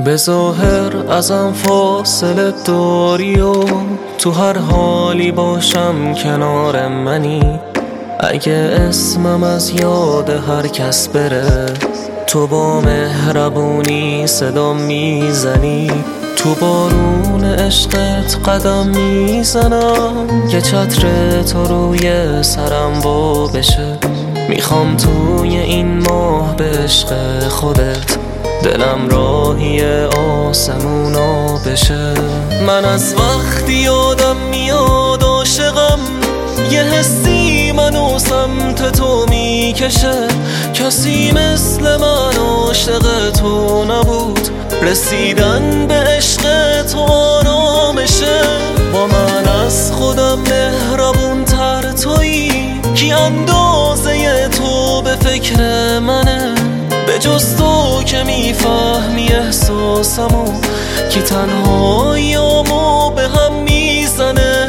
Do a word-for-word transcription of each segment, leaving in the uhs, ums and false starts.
به ظاهر ازم فاصله داری و تو هر حالی باشم کنار منی. اگه اسمم از یاد هر کس بره، تو با مهربونی صدا میزنی. تو بارون عشقت قدم میزنم که چتر تو روی سرم وا بشه. میخوام توی این ماه به عشق خودت دلم راهی آسمونا بشه. من از وقتی یادم میاد عاشقم، یه حسی منو سمت تو میکشه. کسی مثل من عاشق تو نبود، رسیدن به عشق تو آرامشه. با من از خودم مهربون تر تویی، کی اندازه تو به فکر منه. به جز تو که میفهمی احساسمو، کی تنهاییامو به هم میزنه.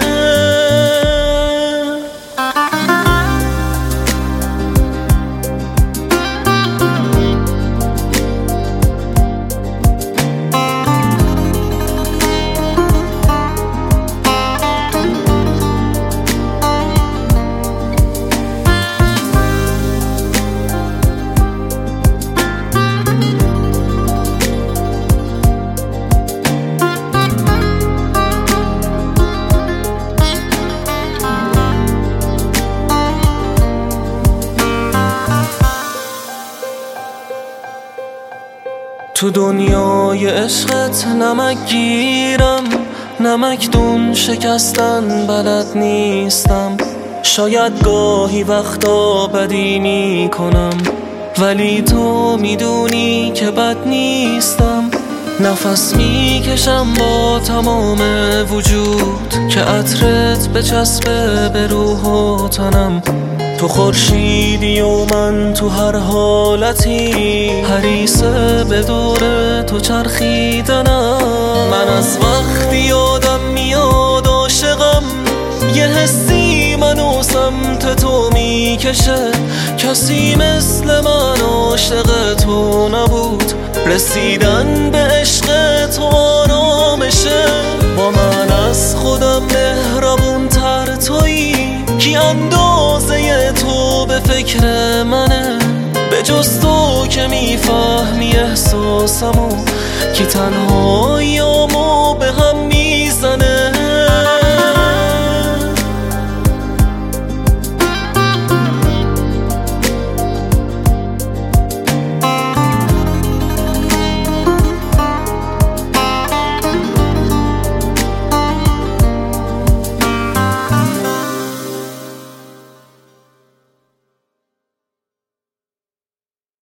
تو دنیای عشقت نمک گیرم، نمک دون شکستن بلد نیستم. شاید گاهی وقتا بدی میکنم، ولی تو میدونی که بد نیستم. نفس میکشم با تمام وجود که عطرت بچسبه به روح و تنم. تو خورشیدی و من تو هر حالتی، حریصه به دور تو چرخیدنم. من از وقتی یادم میاد عاشقم، یه حسی منو سمت تو میکشه. کسی مثل من عاشق تو نبود، رسیدن به عشق تو آرامشه. با من از خودم مهربون تر تویی، کی اندازه تو به فکر منه. به جز تو که میفهمی احساسمو، کی تنهاییامو به هم